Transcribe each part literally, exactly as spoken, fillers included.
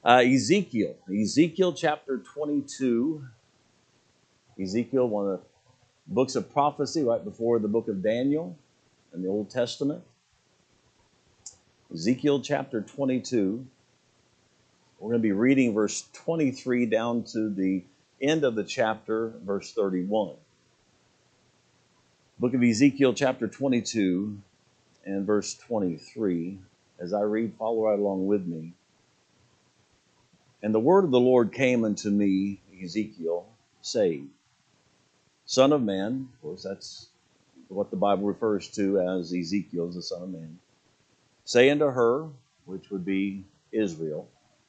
Uh, Ezekiel, Ezekiel chapter twenty-two. Ezekiel, one of the books of prophecy right before the book of Daniel in the Old Testament. Ezekiel chapter twenty-two. We're going to be reading verse twenty-three down to the end of the chapter, verse thirty-one. Book of Ezekiel chapter twenty-two and verse twenty-three. As I read, follow right along with me. And the word of the Lord came unto me, Ezekiel, saying, Son of man, of course that's what the Bible refers to as Ezekiel, as the Son of Man, say unto her, which would be Israel,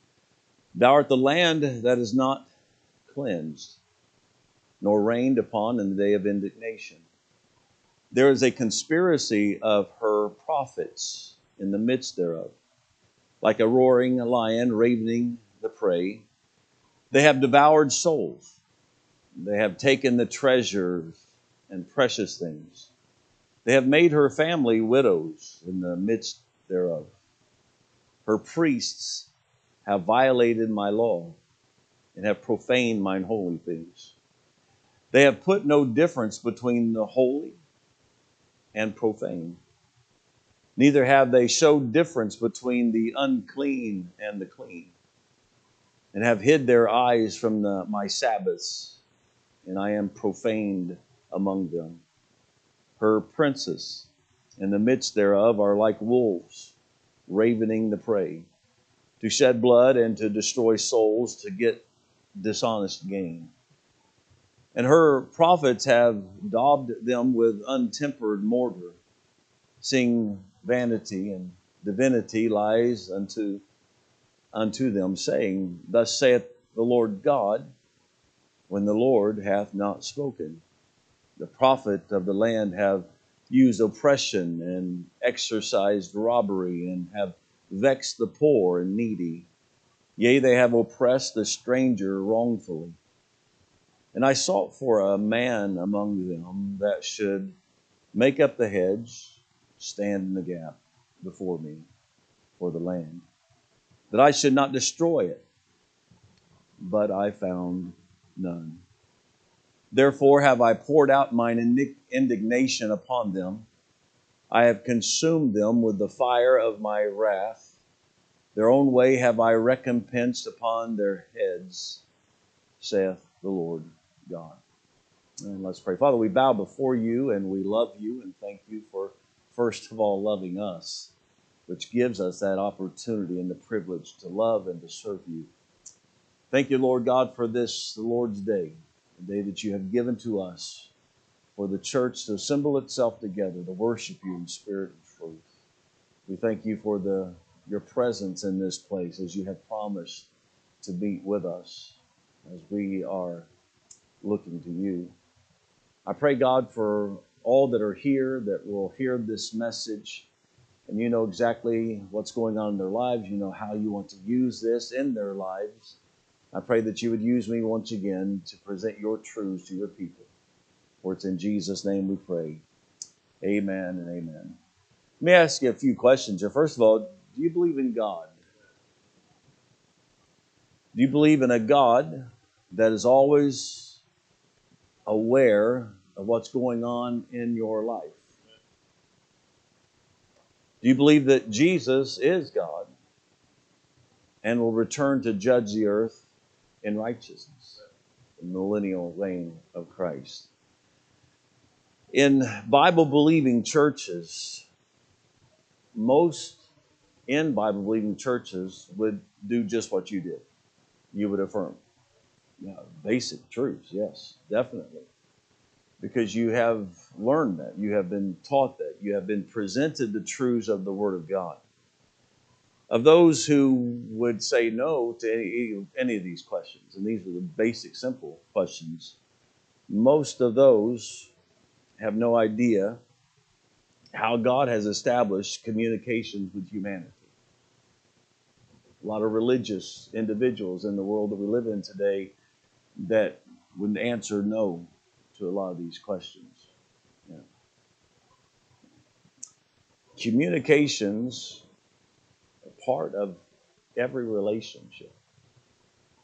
Thou art the land that is not cleansed, nor rained upon in the day of indignation. There is a conspiracy of her prophets in the midst thereof, like a roaring lion ravening the prey. They have devoured souls. They have taken the treasures and precious things. They have made her family widows in the midst thereof. Her priests have violated my law and have profaned mine holy things. They have put no difference between the holy and profane. Neither have they showed difference between the unclean and the clean, and have hid their eyes from the, my Sabbaths, and I am profaned among them. Her princes in the midst thereof are like wolves, ravening the prey, to shed blood and to destroy souls, to get dishonest gain. And her prophets have daubed them with untempered mortar, seeing vanity and divinity lies unto, unto them, saying, Thus saith the Lord God, when the Lord hath not spoken. The prophet of the land have used oppression and exercised robbery, and have vexed the poor and needy. Yea, they have oppressed the stranger wrongfully. And I sought for a man among them that should make up the hedge, stand in the gap before me for the land, that I should not destroy it. But I found none. Therefore have I poured out mine indignation upon them. I have consumed them with the fire of my wrath. Their own way have I recompensed upon their heads, saith the Lord God. And let's pray. Father, we bow before you and we love you and thank you for, first of all, loving us, which gives us that opportunity and the privilege to love and to serve you. Thank you, Lord God, for this, the Lord's Day, the day that you have given to us, for the church to assemble itself together to worship you in spirit and truth. We thank you for the your presence in this place as you have promised to meet with us as we are looking to you. I pray, God, for all that are here that will hear this message, and you know exactly what's going on in their lives. You know how you want to use this in their lives. I pray that you would use me once again to present your truths to your people. For it's in Jesus' name we pray. Amen and amen. Let me ask you a few questions here. First of all, do you believe in God? Do you believe in a God that is always aware of what's going on in your life? Do you believe that Jesus is God and will return to judge the earth in righteousness, the millennial reign of Christ? In Bible-believing churches, most in Bible-believing churches would do just what you did. You would affirm. Yeah, basic truths, yes, definitely. Because you have learned that. You have been taught that. You have been presented the truths of the Word of God. Of those who would say no to any, any of these questions, and these are the basic, simple questions, most of those have no idea how God has established communications with humanity. A lot of religious individuals in the world that we live in today that would answer no to a lot of these questions. Yeah. Communications are part of every relationship.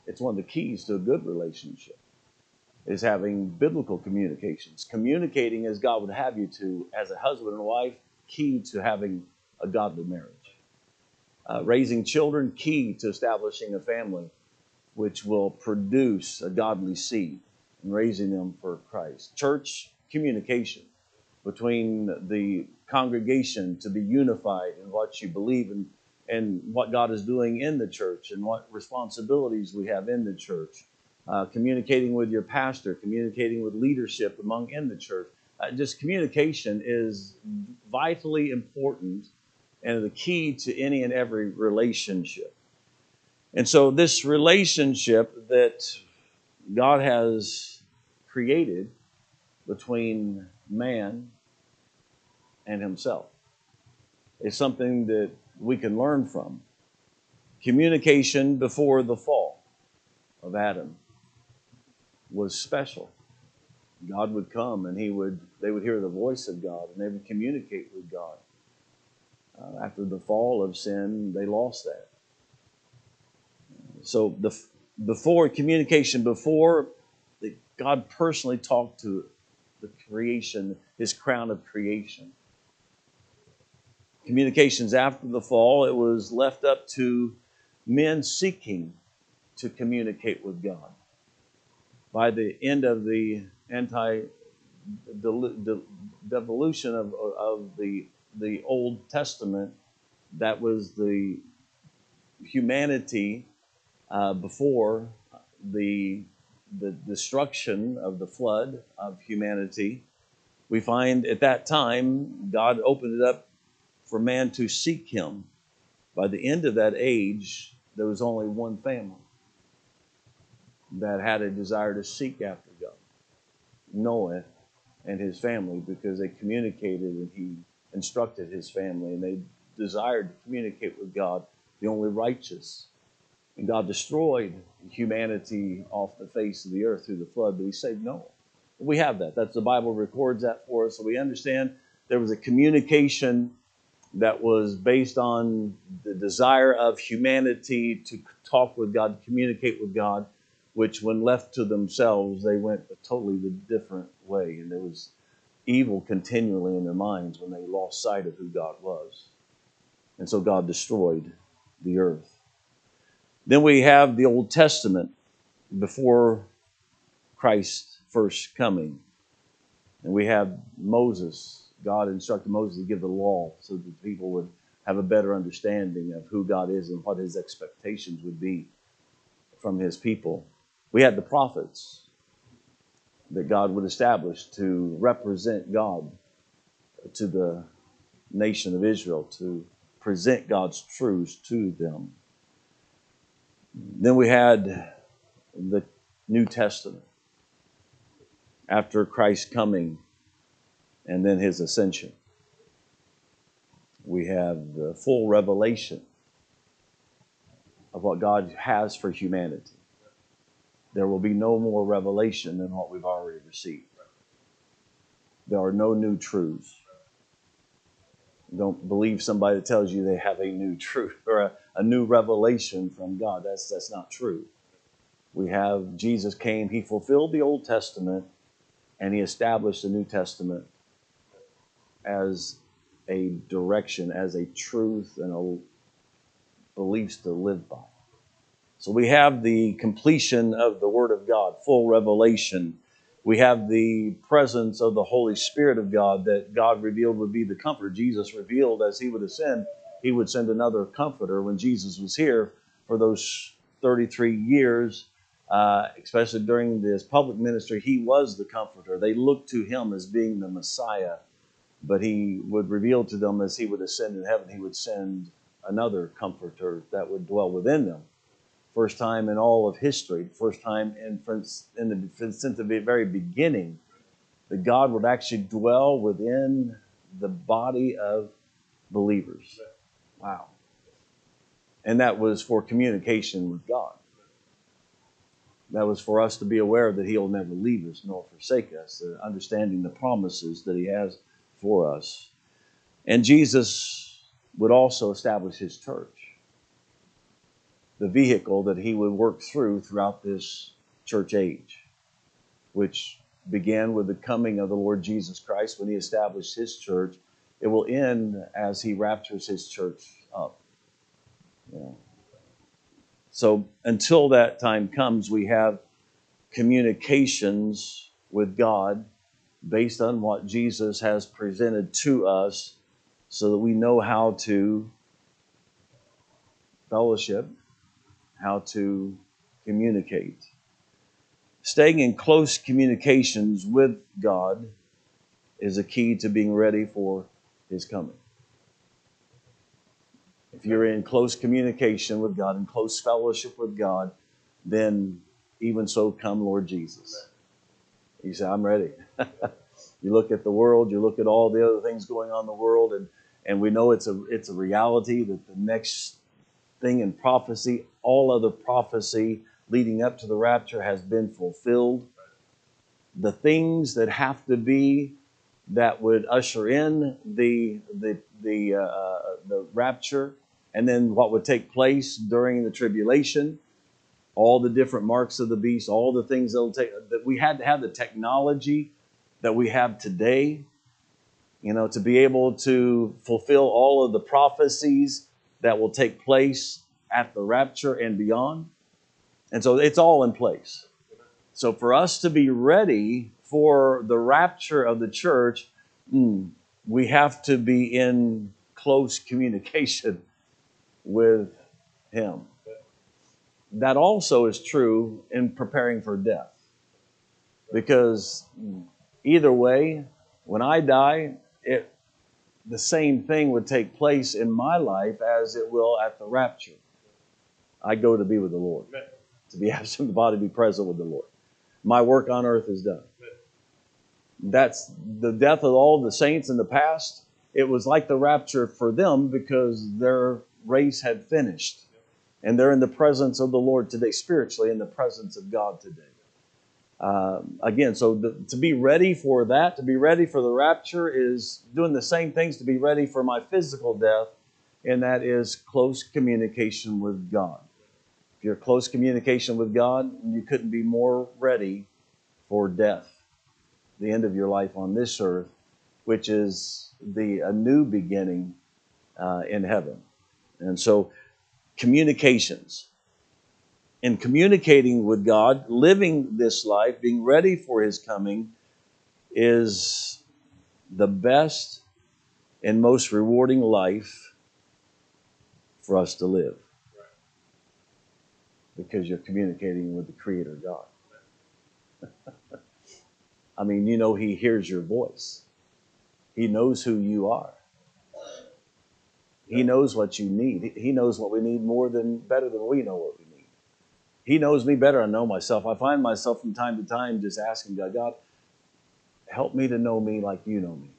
It's one of the keys to a good relationship, is having biblical communications. Communicating as God would have you to, as a husband and wife, key to having a godly marriage. Uh, raising children, key to establishing a family which will produce a godly seed and raising them for Christ. Church communication between the congregation to be unified in what you believe in and what God is doing in the church and what responsibilities we have in the church. Uh, communicating with your pastor, communicating with leadership among in the church. Uh, just communication is vitally important and the key to any and every relationship. And so this relationship that God has created between man and himself is something that we can learn from. Communication before the fall of Adam was special. God would come and he would they would hear the voice of God and they would communicate with God. Uh, after the fall of sin, they lost that. So the before communication, before the, God personally talked to the creation, his crown of creation. Communications after the fall, it was left up to men seeking to communicate with God. By the end of the anti-devolution of, of the, the Old Testament, that was the humanity uh, before the, the destruction of the flood of humanity. We find at that time, God opened it up for man to seek him. By the end of that age, there was only one family that had a desire to seek after God, Noah and his family, because they communicated and he instructed his family and they desired to communicate with God, the only righteous. And God destroyed humanity off the face of the earth through the flood, but he saved Noah. We have that. That's the Bible records that for us. So we understand there was a communication that was based on the desire of humanity to talk with God, communicate with God, which when left to themselves, they went a totally different way. And there was evil continually in their minds when they lost sight of who God was. And so God destroyed the earth. Then we have the Old Testament before Christ's first coming. And we have Moses. God instructed Moses to give the law so that people would have a better understanding of who God is and what his expectations would be from his people. We had the prophets that God would establish to represent God to the nation of Israel, to present God's truths to them. Then we had the New Testament after Christ's coming and then his ascension. We have the full revelation of what God has for humanity. There will be no more revelation than what we've already received. There are no new truths. Don't believe somebody that tells you they have a new truth or a, a new revelation from God. That's, that's not true. We have Jesus came, he fulfilled the Old Testament, and he established the New Testament as a direction, as a truth and a beliefs to live by. So we have the completion of the Word of God, full revelation. We have the presence of the Holy Spirit of God that God revealed would be the comforter. Jesus revealed as he would ascend, he would send another comforter. When Jesus was here for those thirty-three years, uh, especially during his public ministry, he was the comforter. They looked to him as being the Messiah, but he would reveal to them as he would ascend in heaven, he would send another comforter that would dwell within them. First time in all of history, first time in, in the, since the very beginning, that God would actually dwell within the body of believers. Wow. And that was for communication with God. That was for us to be aware that he'll never leave us nor forsake us, uh, understanding the promises that he has for us. And Jesus would also establish his church. the vehicle that he would work through throughout this church age, which began with the coming of the Lord Jesus Christ when he established his church. It will end as he raptures his church up. Yeah. So until that time comes, we have communications with God based on what Jesus has presented to us so that we know how to fellowship, how to communicate. Staying in close communications with God is a key to being ready for his coming. If you're in close communication with God, in close fellowship with God, then even so come Lord Jesus. You say, I'm ready. You look at the world, you look at all the other things going on in the world, and, and we know it's a it's a reality that the next thing in prophecy, all other prophecy leading up to the rapture has been fulfilled. The things that have to be that would usher in the the the uh, the rapture, and then what would take place during the tribulation, all the different marks of the beast, all the things that'll take. That we had to have the technology that we have today, you know, to be able to fulfill all of the prophecies that will take place at the rapture and beyond. And so it's all in place. So for us to be ready for the rapture of the church, mm, we have to be in close communication with him. That also is true in preparing for death. Because either way, when I die, it, the same thing would take place in my life as it will at the rapture. I go to be with the Lord. To be absent from the body, be present with the Lord. My work on earth is done. That's the death of all the saints in the past. It was like the rapture for them because their race had finished. And they're in the presence of the Lord today, spiritually in the presence of God today. Um, again, so the, to be ready for that, to be ready for the rapture is doing the same things to be ready for my physical death, and that is close communication with God. If you're in close communication with God, you couldn't be more ready for death, the end of your life on this earth, which is the a new beginning uh, in heaven. And so communications. In communicating with God, living this life, being ready for his coming is the best and most rewarding life for us to live. Because you're communicating with the Creator God. I mean, you know, he hears your voice. He knows who you are. He knows what you need. He knows what we need more than, better than we know what we need. He knows me better than I know myself. I find myself from time to time just asking God, God, help me to know me like you know me.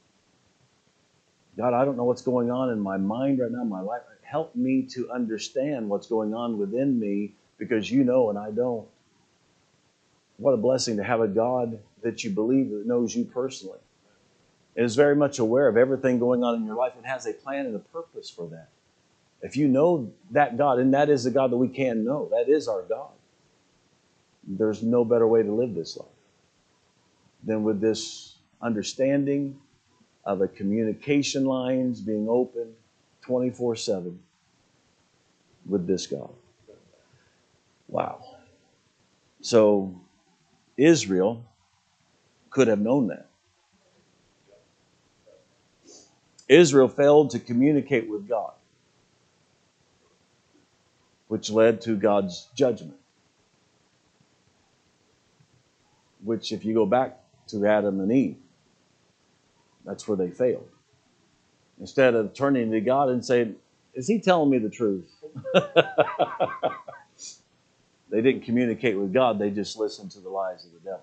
God, I don't know what's going on in my mind right now, in my life. Help me to understand what's going on within me because you know and I don't. What a blessing to have a God that you believe that knows you personally and is very much aware of everything going on in your life and has a plan and a purpose for that. If you know that God, and that is the God that we can know, that is our God, there's no better way to live this life than with this understanding of a communication lines being open twenty-four seven with this God. Wow. So Israel could have known that. Israel failed to communicate with God, which led to God's judgment. Which, if you go back to Adam and Eve, that's where they failed. Instead of turning to God and saying, is he telling me the truth? They didn't communicate with God. They just listened to the lies of the devil.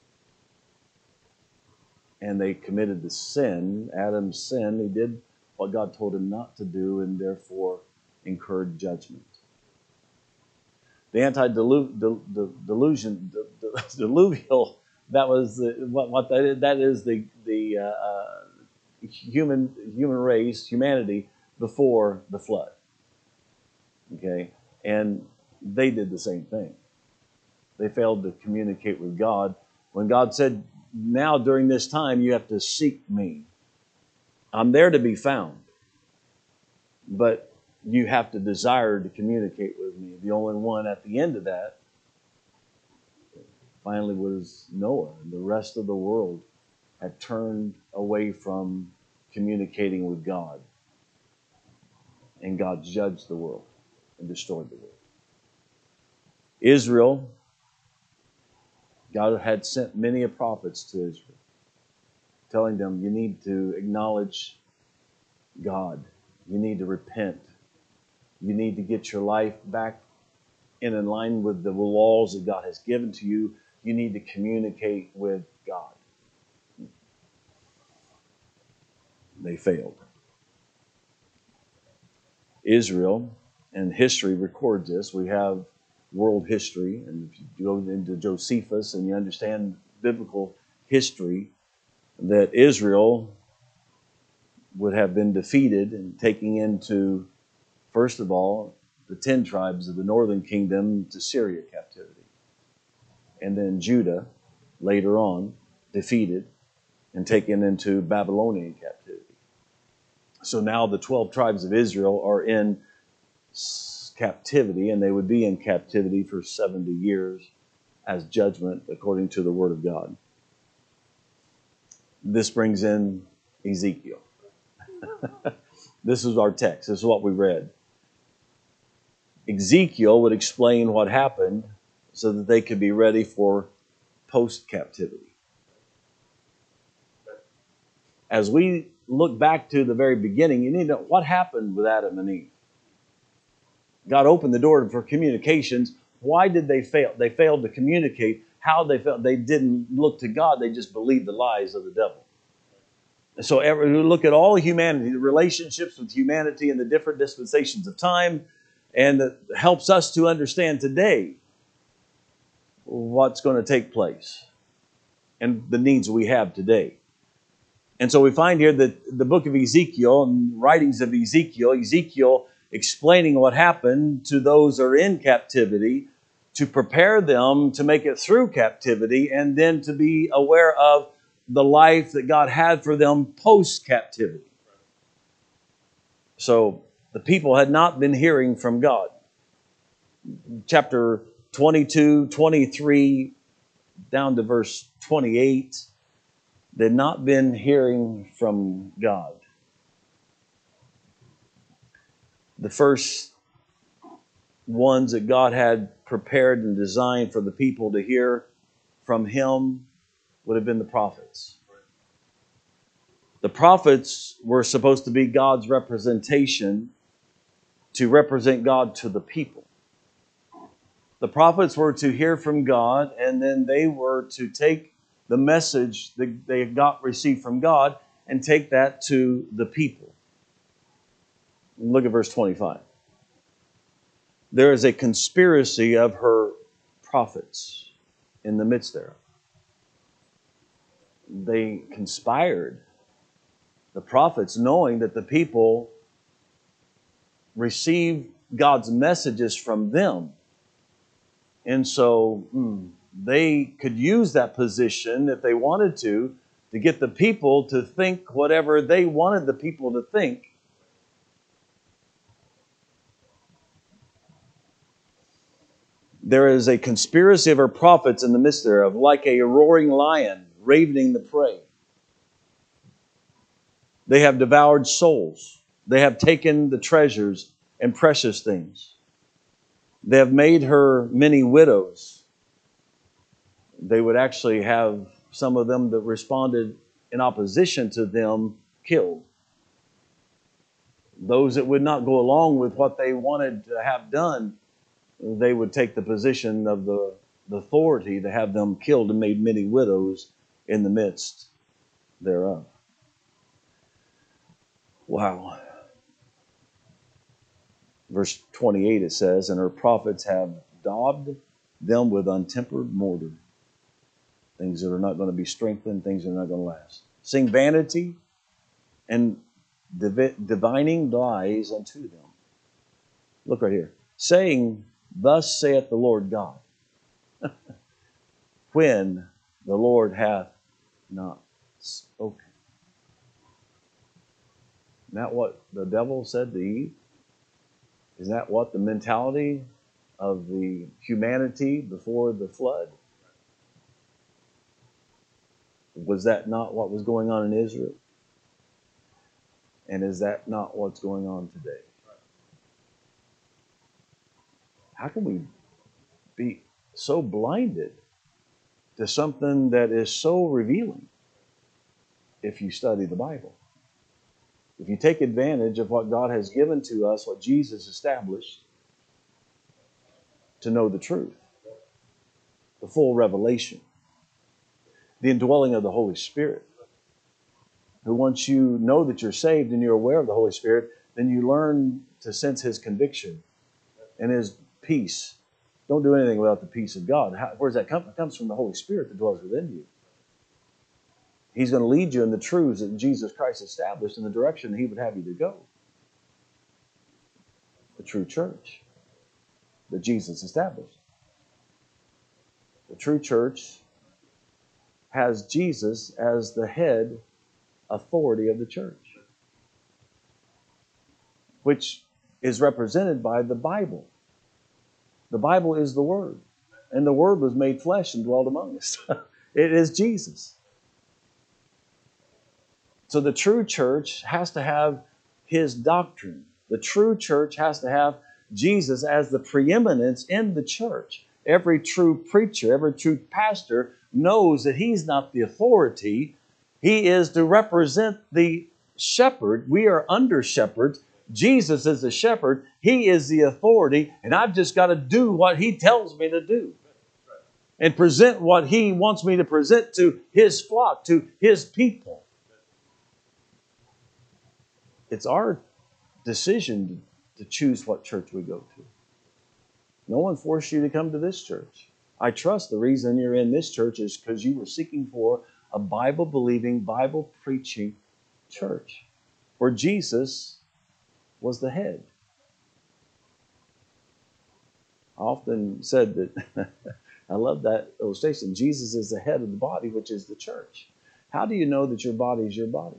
And they committed the sin, Adam's sin. He did what God told him not to do and therefore incurred judgment. The anti-delusion, deluvial, that was the, what, what that is. That is the the uh, human human race, humanity before the flood. Okay, And they did the same thing. They failed to communicate with God. When God said, now during this time, you have to seek me. I'm there to be found. But you have to desire to communicate with me. The only one at the end of that finally was Noah. And the rest of the world had turned away from communicating with God. And God judged the world and destroyed the world. Israel, God had sent many prophets to Israel, telling them, you need to acknowledge God. You need to repent. You need to get your life back in line with the laws that God has given to you. You need to communicate with God. They failed. Israel, and history records this. We have world history, and if you go into Josephus and you understand biblical history, that Israel would have been defeated and taken into, first of all, the ten tribes of the northern kingdom to Syria captivity. And then Judah, later on, defeated and taken into Babylonian captivity. So now the twelve tribes of Israel are in captivity, and they would be in captivity for seventy years as judgment according to the Word of God. This brings in Ezekiel. This is our text. This is what we read. Ezekiel would explain what happened so that they could be ready for post-captivity. As we look back to the very beginning, you need to know what happened with Adam and Eve. God opened the door for communications. Why did they fail? They failed to communicate. How they failed? They didn't look to God. They just believed the lies of the devil. So every, look at all humanity, the relationships with humanity and the different dispensations of time, and it helps us to understand today what's going to take place and the needs we have today. And so we find here that the book of Ezekiel and writings of Ezekiel, Ezekiel explaining what happened to those who are in captivity, to prepare them to make it through captivity, and then to be aware of the life that God had for them post-captivity. So the people had not been hearing from God. Chapter twenty-two, twenty-three, down to verse twenty-eight, they had not been hearing from God. The first ones that God had prepared and designed for the people to hear from Him would have been the prophets. The prophets were supposed to be God's representation to represent God to the people. The prophets were to hear from God, and then they were to take the message that they got received from God and take that to the people. Look at verse twenty-five. There is a conspiracy of her prophets in the midst thereof. They conspired, the prophets, knowing that the people received God's messages from them. And so mm, they could use that position if they wanted to, to get the people to think whatever they wanted the people to think. There is a conspiracy of her prophets in the midst thereof, like a roaring lion ravening the prey. They have devoured souls. They have taken the treasures and precious things. They have made her many widows. They would actually have some of them that responded in opposition to them killed. Those that would not go along with what they wanted to have done, they would take the position of the, the authority to have them killed, and made many widows in the midst thereof. Wow. Verse twenty-eight, it says, and her prophets have daubed them with untempered mortar. Things that are not going to be strengthened, things that are not going to last. Sing vanity and divining lies unto them. Look right here. saying, Thus saith the Lord God, when the Lord hath not spoken. Isn't that what the devil said to Eve? Is that what the mentality of the humanity before the flood? Was that not what was going on in Israel? And is that not what's going on today? How can we be so blinded to something that is so revealing if you study the Bible? If you take advantage of what God has given to us, what Jesus established, to know the truth, the full revelation, the indwelling of the Holy Spirit, who once you know that you're saved and you're aware of the Holy Spirit, then you learn to sense His conviction and His peace. Don't do anything without the peace of God. How, where does that come from? It comes from the Holy Spirit that dwells within you. He's going to lead you in the truths that Jesus Christ established in the direction that He would have you to go. The true church that Jesus established. The true church has Jesus as the head authority of the church, which is represented by the Bible. The Bible is the Word, and the Word was made flesh and dwelt among us. It is Jesus. So the true church has to have His doctrine. The true church has to have Jesus as the preeminence in the church. Every true preacher, every true pastor knows that he's not the authority. He is to represent the shepherd. We are under shepherds. Jesus is the shepherd. He is the authority, and I've just got to do what He tells me to do and present what He wants me to present to His flock, to His people. It's our decision to choose what church we go to. No one forced you to come to this church. I trust the reason you're in this church is because you were seeking for a Bible-believing, Bible-preaching church where Jesus was the head. I often said that, I love that illustration, Jesus is the head of the body, which is the church. How do you know that your body is your body?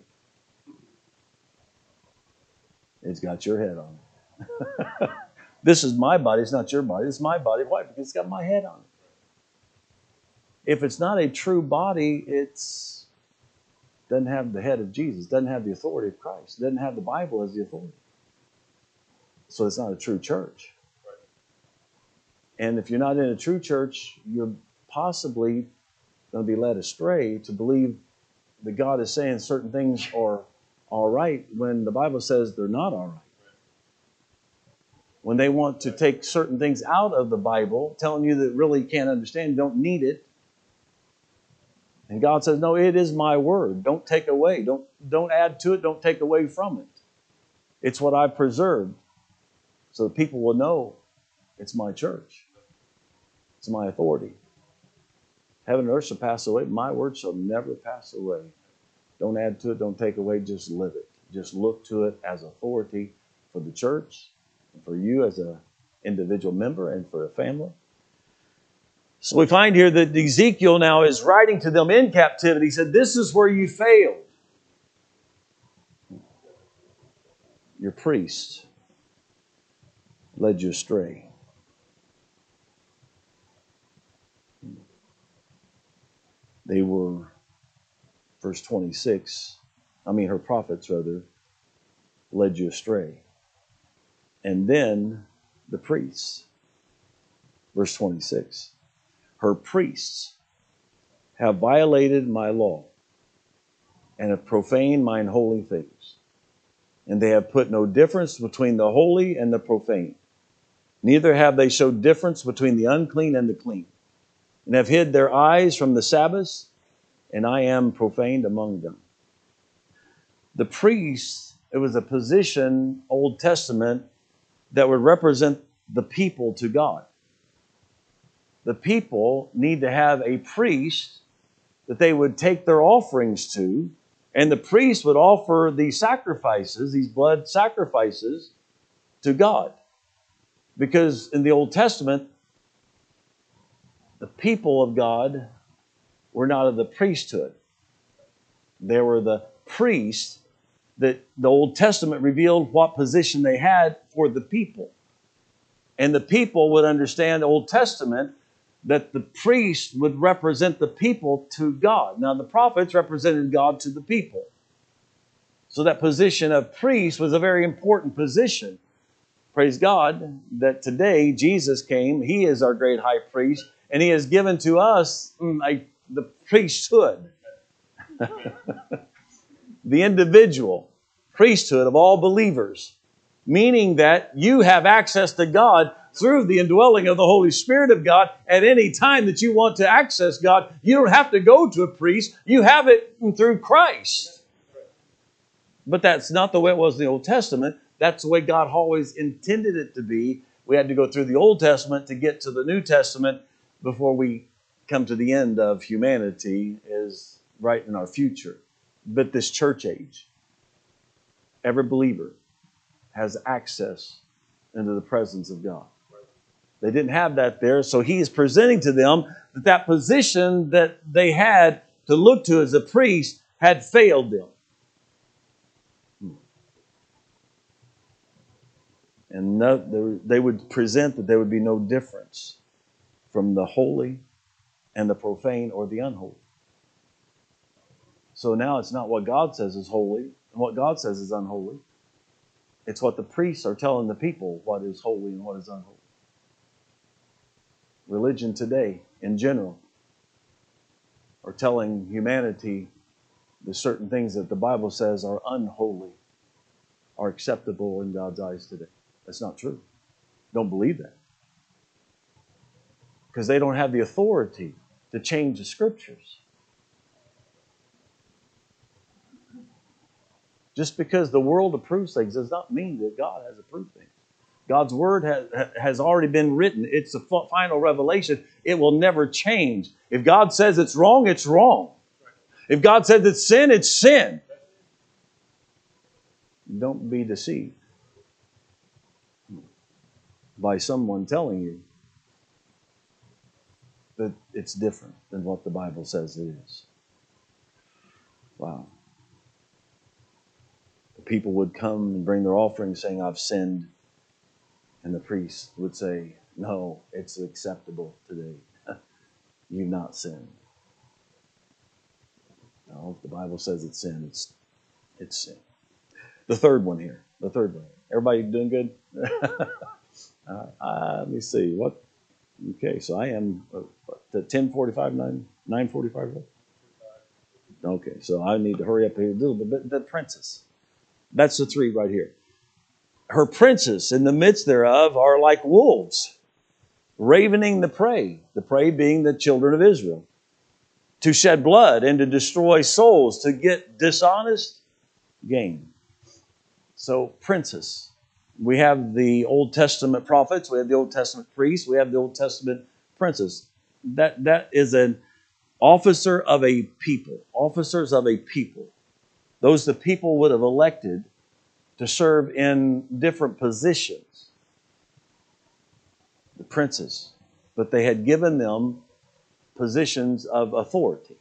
It's got your head on it. This is my body. It's not your body. It's my body. Why? Because it's got my head on it. If it's not a true body, it's doesn't have the head of Jesus. Doesn't have the authority of Christ. Doesn't have the Bible as the authority. So it's not a true church. And if you're not in a true church, you're possibly going to be led astray to believe that God is saying certain things are all right when the Bible says they're not all right. When they want to take certain things out of the Bible, telling you that really you can't understand, don't need it. And God says, no, it is my word. Don't take away. Don't, don't add to it. Don't take away from it. It's what I've preserved so that people will know it's my church. It's my authority. Heaven and earth shall pass away. My word shall never pass away. Don't add to it. Don't take away. Just live it. Just look to it as authority for the church, and for you as an individual member, and for a family. So we find here that Ezekiel now is writing to them in captivity. He said, this is where you failed. Your priests led you astray. They were, verse twenty-six, I mean her prophets rather, led you astray. And then the priests, verse twenty-six, her priests have violated my law and have profaned mine holy things. And they have put no difference between the holy and the profane. Neither have they showed difference between the unclean and the clean. And have hid their eyes from the Sabbaths, and I am profaned among them. The priests, it was a position, Old Testament, that would represent the people to God. The people need to have a priest that they would take their offerings to, and the priest would offer these sacrifices, these blood sacrifices, to God. Because in the Old Testament, the people of God were not of the priesthood. They were the priests that the Old Testament revealed what position they had for the people. And the people would understand the Old Testament that the priest would represent the people to God. Now the prophets represented God to the people. So that position of priest was a very important position. Praise God that today Jesus came. He is our great high priest. And He has given to us like the priesthood. The individual priesthood of all believers. Meaning that you have access to God through the indwelling of the Holy Spirit of God at any time that you want to access God. You don't have to go to a priest. You have it through Christ. But that's not the way it was in the Old Testament. That's the way God always intended it to be. We had to go through the Old Testament to get to the New Testament before we come to the end of humanity is right in our future. But this church age, every believer has access into the presence of God. They didn't have that there, so He is presenting to them that that position that they had to look to as a priest had failed them. And no, they would present that there would be no difference from the holy and the profane or the unholy. So now it's not what God says is holy and what God says is unholy. It's what the priests are telling the people what is holy and what is unholy. Religion today, in general, are telling humanity the certain things that the Bible says are unholy are acceptable in God's eyes today. That's not true. Don't believe that. Because they don't have the authority to change the Scriptures. Just because the world approves things does not mean that God has approved things. God's Word has, has already been written. It's the final revelation. It will never change. If God says it's wrong, it's wrong. If God says it's sin, it's sin. Don't be deceived by someone telling you that it's different than what the Bible says it is. Wow. The people would come and bring their offerings saying, I've sinned. And the priest would say, no, it's acceptable today. You've not sinned. No, if the Bible says it's sin, it's, it's sin. The third one here. The third one. Everybody doing good? uh, uh, let me see. What? Okay, so I am uh, ten forty-five, nine forty-five. Okay, so I need to hurry up here a little bit. But the princess. That's the three right here. Her princes in the midst thereof are like wolves, ravening the prey, the prey being the children of Israel, to shed blood and to destroy souls, to get dishonest gain. So, princes. We have the Old Testament prophets, we have the Old Testament priests, we have the Old Testament princes. That, that is an officer of a people, officers of a people. Those the people would have elected to serve in different positions. The princes. But they had given them positions of authority.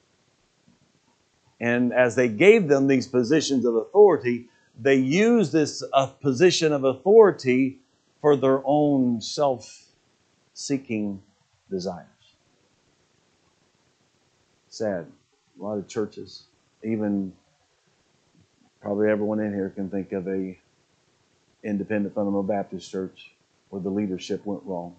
And as they gave them these positions of authority, they used this uh, position of authority for their own self-seeking desires. Sad. A lot of churches, even probably everyone in here can think of a independent fundamental Baptist church where the leadership went wrong.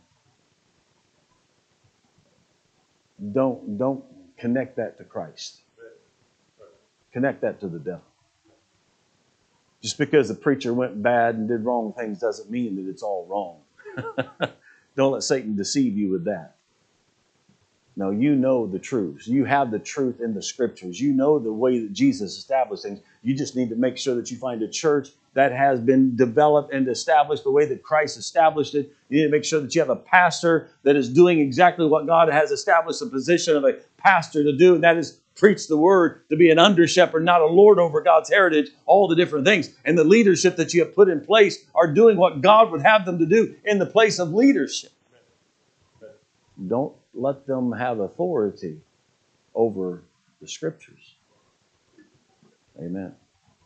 Don't, don't connect that to Christ. Connect that to the devil. Just because the preacher went bad and did wrong things doesn't mean that it's all wrong. Don't let Satan deceive you with that. No, you know the truth. You have the truth in the Scriptures. You know the way that Jesus established things. You just need to make sure that you find a church that has been developed and established the way that Christ established it. You need to make sure that you have a pastor that is doing exactly what God has established the position of a pastor to do, and that is preach the word, to be an under shepherd, not a lord over God's heritage, all the different things. And the leadership that you have put in place are doing what God would have them to do in the place of leadership. Don't let them have authority over the scriptures. Amen.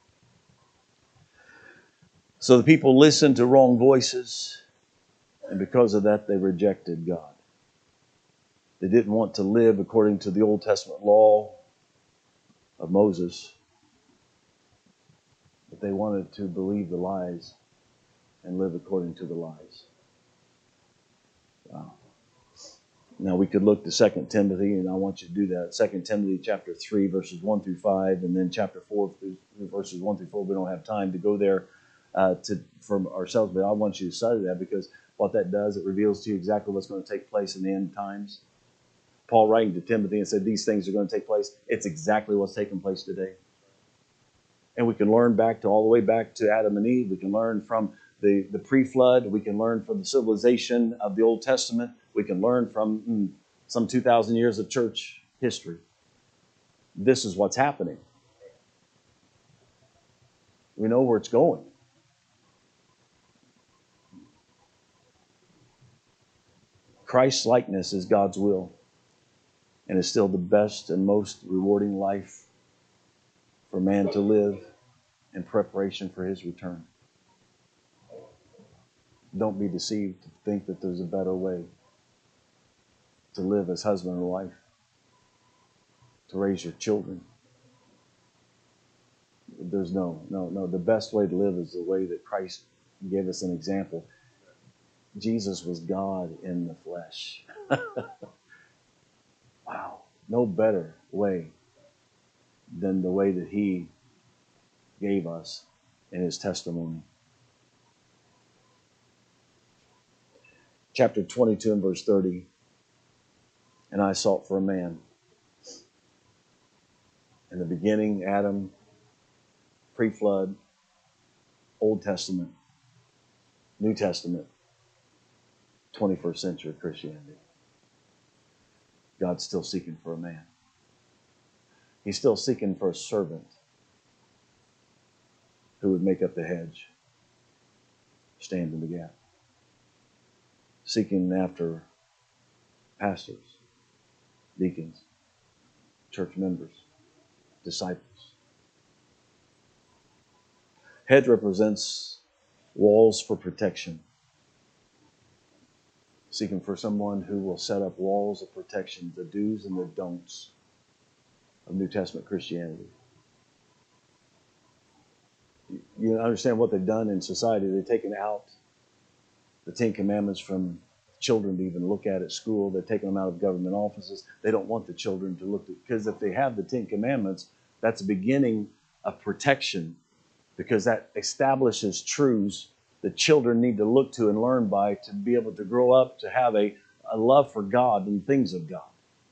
So the people listened to wrong voices, and because of that, they rejected God. They didn't want to live according to the Old Testament law of Moses, but they wanted to believe the lies and live according to the lies. Wow. Now we could look to Second Timothy, and I want you to do that. Second Timothy chapter three, verses one through five, and then chapter four, through verses one through four. We don't have time to go there uh, to for ourselves, but I want you to study that, because what that does, it reveals to you exactly what's going to take place in the end times. Paul writing to Timothy and said these things are going to take place. It's exactly what's taking place today. And we can learn back to all the way back to Adam and Eve. We can learn from the, the pre-flood. We can learn from the civilization of the Old Testament. We can learn from mm, some two thousand years of church history. This is what's happening. We know where it's going. Christ's likeness is God's will, and is still the best and most rewarding life for man to live in preparation for his return. Don't be deceived to think that there's a better way to live as husband and wife, to raise your children. There's no, no, no. The best way to live is the way that Christ gave us an example. Jesus was God in the flesh. Wow. No better way than the way that he gave us in his testimony. Chapter twenty-two and verse thirty. And I sought for a man. In the beginning, Adam, pre-flood, Old Testament, New Testament, twenty-first century Christianity. God's still seeking for a man. He's still seeking for a servant who would make up the hedge, stand in the gap. Seeking after pastors, deacons, church members, disciples. Hedge represents walls for protection. Seeking for someone who will set up walls of protection, the do's and the don'ts of New Testament Christianity. You understand what they've done in society. They've taken out the Ten Commandments from children to even look at at school. They've taken them out of government offices. They don't want the children to look at, because if they have the Ten Commandments, that's a beginning of protection, because that establishes truths that children need to look to and learn by to be able to grow up to have a, a love for God and things of God.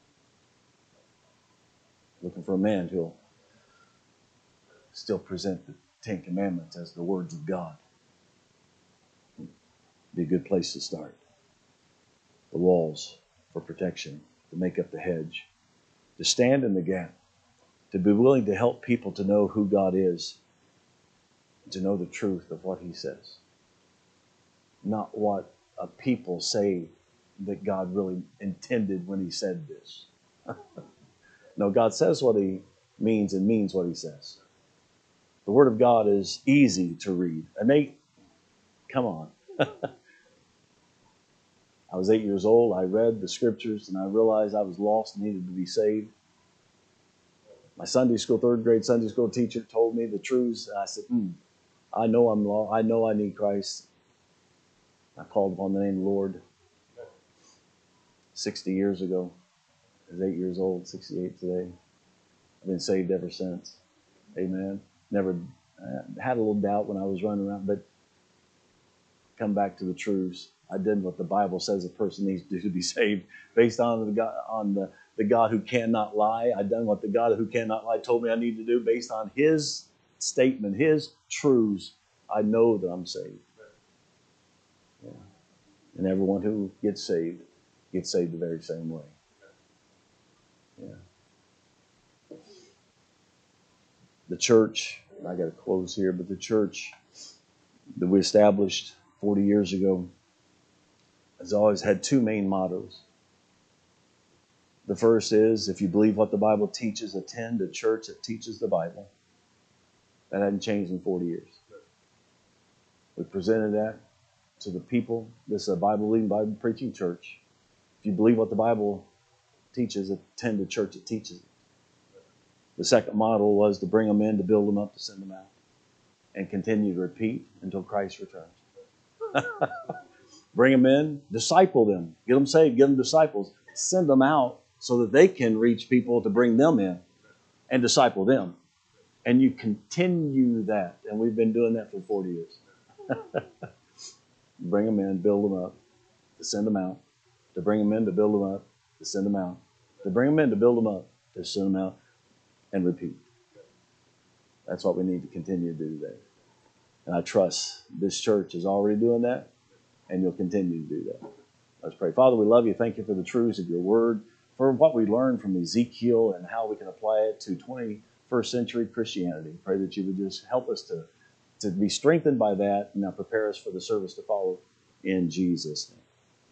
Looking for a man who'll still present the Ten Commandments as the words of God. Be a good place to start. The walls for protection, to make up the hedge, to stand in the gap, to be willing to help people to know who God is, to know the truth of what he says. Not what a people say that God really intended when he said this. No, God says what he means and means what he says. The Word of God is easy to read. And Nate, come on. I was eight years old. I read the scriptures and I realized I was lost and needed to be saved. My Sunday school, third grade Sunday school teacher told me the truths. And I said, hmm, I know I'm lost. I know I need Christ. I called upon the name of the Lord sixty years ago. I was eight years old, sixty-eight today. I've been saved ever since. Amen. Never uh, had a little doubt when I was running around, but come back to the truths. I did what the Bible says a person needs to do to be saved, based on the God, on the, the God who cannot lie. I done what the God who cannot lie told me I need to do, based on his statement, his truths. I know that I'm saved. Yeah. And everyone who gets saved gets saved the very same way. Yeah. The church, I got to close here, but the church that we established forty years ago has always had two main mottos. The first is, if you believe what the Bible teaches, attend a church that teaches the Bible. That hadn't changed in forty years. We presented that to the people. This is a Bible-believing, Bible-preaching church. If you believe what the Bible teaches, attend a church that teaches it. The second model was to bring them in, to build them up, to send them out, and continue to repeat until Christ returns. Bring them in, disciple them, get them saved, get them disciples, send them out so that they can reach people to bring them in and disciple them. And you continue that. And we've been doing that for forty years. Bring them in, build them up, to send them out, to bring them in, to build them up, to send them out, to bring them in, to build them up, to send them out, and repeat. That's what we need to continue to do today. And I trust this church is already doing that, and you'll continue to do that. Let's pray. Father, we love you. Thank you for the truths of your word, for what we learned from Ezekiel and how we can apply it to twenty-first century Christianity. Pray that you would just help us to, to be strengthened by that and now prepare us for the service to follow in Jesus' name.